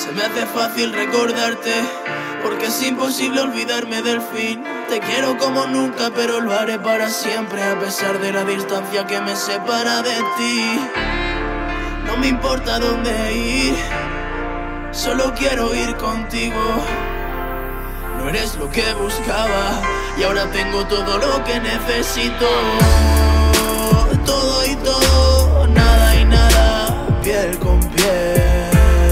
Se me hace fácil recordarte, porque es imposible olvidarme del fin. Te quiero como nunca, pero lo haré para siempre, a pesar de la distancia que me separa de ti. No me importa dónde ir, solo quiero ir contigo. No eres lo que buscaba y ahora tengo todo lo que necesito. Todo y todo, nada y nada, piel con piel.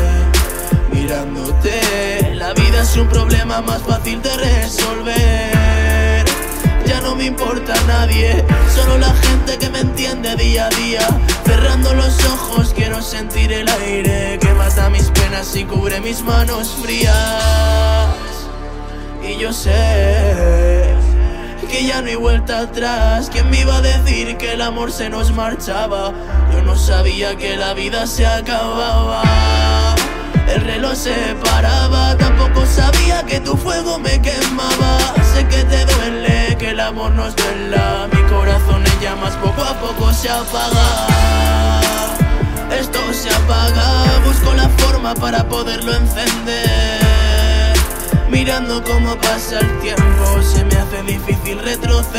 Mirándote, la vida es un problema más fácil de resolver. Ya no me importa nadie, solo la gente que me entiende día a día. Cerrando los ojos quiero sentir el aire que mata mis penas y cubre mis manos frías. Y yo sé que ya no hay vuelta atrás. ¿Quién me iba a decir que el amor se nos marchaba? Yo no sabía que la vida se acababa. El reloj se paraba, tampoco sabía que tu fuego me quemaba. Sé que te duele, que el amor nos duela. Mi corazón en llamas poco a poco se apaga. Esto se apaga, busco la forma para poderlo encender. Mirando cómo pasa el tiempo, se me hace difícil retroceder.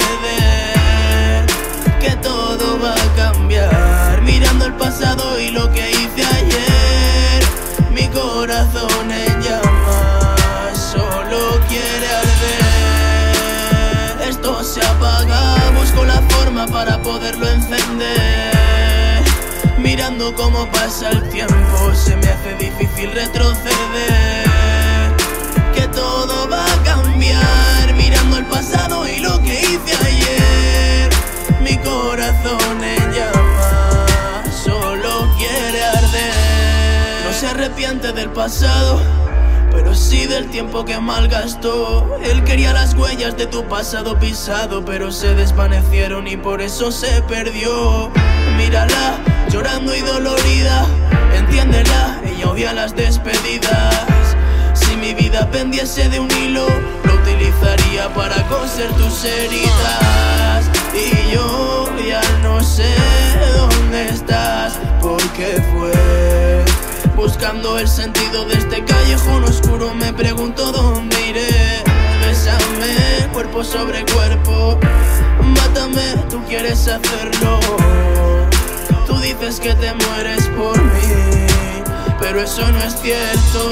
Que todo va a cambiar, mirando el pasado y lo que hice ayer. Mi corazón en llamas, solo quiere arder. Esto se apaga, busco la forma para poderlo encender. Mirando cómo pasa el tiempo, se me hace difícil retroceder. Que todo va a cambiar, mirando el pasado y lo que hice ayer. Mi corazón en llamas, solo quiere arder. No se arrepiente del pasado, pero sí del tiempo que malgastó. Él quería las huellas de tu pasado pisado, pero se desvanecieron y por eso se perdió. Mírala, llorando y dolorida, entiéndela, ella odia las despedidas. Si mi vida pendiese de un hilo, lo utilizaría para coser tus heridas. Y yo ya no sé dónde estás, porque fue buscando el sentido de este callejón oscuro. Me pregunto dónde iré. Bésame, cuerpo sobre cuerpo. Mátame, tú quieres hacerlo. Tú dices que te mueres por mí, pero eso no es cierto.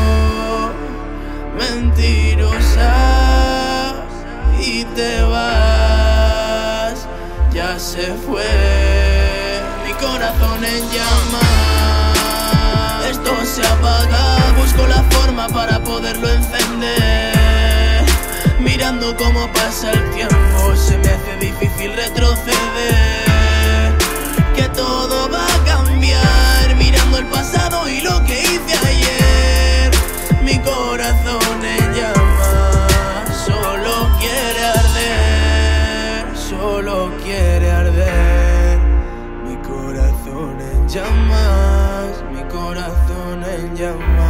Mentirosa, y te vas. Ya se fue mi corazón en llamas. Esto se apaga, busco la forma para poderlo encender. Mirando cómo pasa el tiempo, se me hace difícil retroceder. Que todo va a cambiar, mirando el pasado y lo que hice ayer. Mi corazón en llamas, solo quiere arder, solo quiere arder. Mi corazón en llamas, mi corazón en llamas.